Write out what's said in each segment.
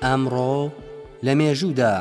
ئەمڕۆ لە مێژوودا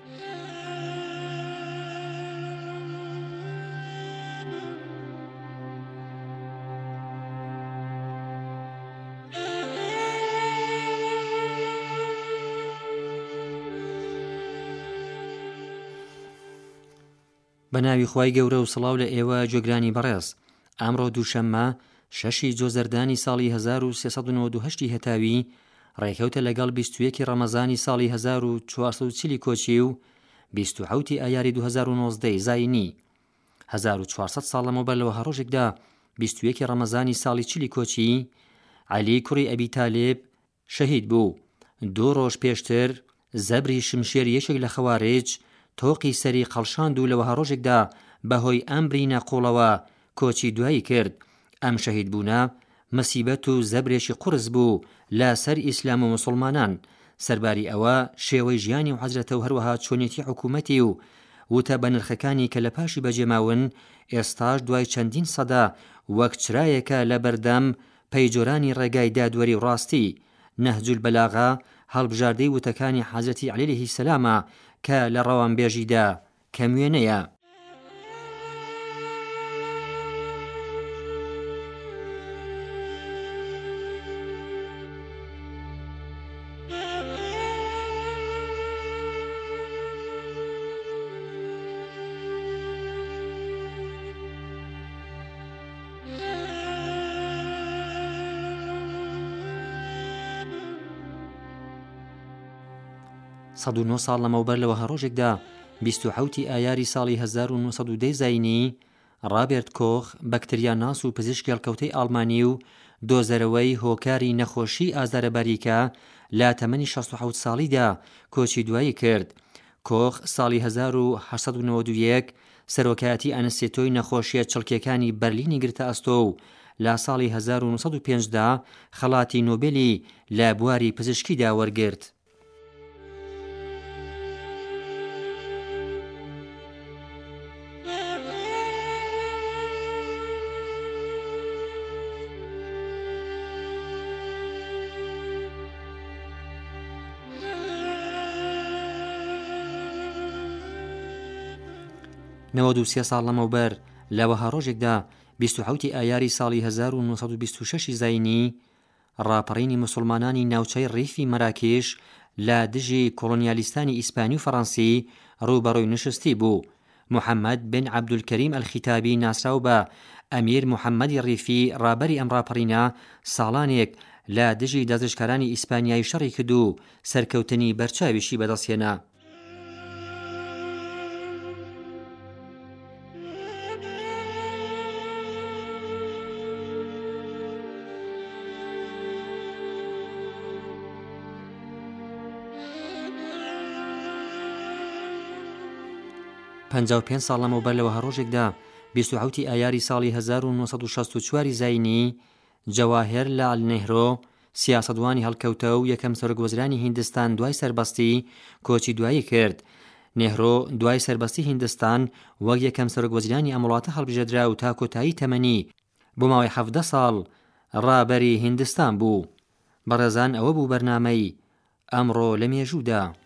بە ناوی خوای گەورە و سڵاو لە ئێوە گوێگرانی بەڕێز. ئەمڕۆ دووشەممە 6 جۆزەردانی ساڵی 1398 هەتاوی ڕێکەوتە لەگەڵ 21 ڕەمەزانی ساڵی 1440 کۆچی و 27 ئایاری 2019 زاینی. 1400 ساڵ لەمەوبەر لەوە هەڕۆژێکدا 21 ڕەمەزانی ساڵی چلی کۆچی عەلی کوڕی ئەبی تالێب شەهید بوو. 2 ڕۆژ پێشتر زەبری شمشێر یەکێک لە خەوارج تۆقی سەری قەڵشاند و لەوە هەڕۆژێکدا بەهۆی ئەم برینە قوڵەوە کۆچی دوایی کرد. ئەم شەهید بوونە مەسیبەت و زەبرێکی قورس بوو لە سەر ئیسلام و مسلمانان. سەرباری ئەوە شێوەی ژیانی و حەزرەتە و هەروەها چۆنیەتی حکوومەتی و وتە بە نرخەکانی کە لە پاشی بەجێماون ئێستاش دوای چەندین سەدا وەک چرایەکە لە بەردەم پەیجۆرانی ڕێگای دادوەری و ڕاستی. نەهج البەلاغە هەڵبژاردەی وتەکانی حەزرەتی عەلی عەلەیهی سەلامە کە لە ڕەوانبێژیدا کەم وێنەیە. سەد و 9 ساڵ لەمەوبەر لەوە هەڕۆژێکدا 27 ئایاری ساڵی 1910 زاینی ڕابێرت کۆخ بەکتریاناس و پزیشکی هەڵکەوتەی ئاڵمانی و دۆزەرەوەی هۆکاری نەخۆشی ئازارەباریکە لە تەمەنی 67 ساڵیدا کۆچی دوایی کرد. کۆخ ساڵی 1891 سەرۆکایەتی ئەنستیتۆی نەخۆشیە چڵکیەکانی بەرلینی گرتە ئەستۆ و لە ساڵی 1905دا خەڵاتی نۆبێلی لە بواری پزیشکیدا وەرگرت. نەوەد و 3 ساڵ لەمەوبەر لەوە هەڕۆژێکدا 27 ئایاری ساڵی 1926 زاینی ڕاپەڕینی مسلمانانی ناوچەی ڕیفی مەراکێش لە دژی کۆڵۆنیالیستانی ئیسپانی و فەڕەنسی ڕووبەڕووی نشستی بوو. محەممەد بن عەبدولکەریم ئەلخیتابی ناسراو بە ئەمیر محەممەدی ڕیفی ڕابەری ئەم ڕاپەڕینە ساڵانێک لە دژی دەزشکارانی ئیسپانیایی شەڕی کرد و سەرکەوتنی بەرچاویشی بەدەستهێنا. پەنجا و 5 ساڵ لەمەوبەر لەوە هەڕۆژێکدا 27 ئایاری ساڵی 1964 زاینی جەواهێر لال نێهرۆ سیاسەتوانی هەڵکەوتە و یەکەم سەرۆکوەزیرانی هیندستان دوای سەربەستی کۆچی دوایی کرد. نێهرۆ دوای سەربەستی هیندستان وەک یەکەم سەرۆکوەزیرانی ئەم وڵاتە هەڵبژێردرا و تا کۆتایی تەمەنی بۆ ماوەی 17 ساڵ ڕابەری هیندستان بوو. بەڕێزان ئەوە بوو بەرنامەی ئەمڕۆ لە مێژوودا.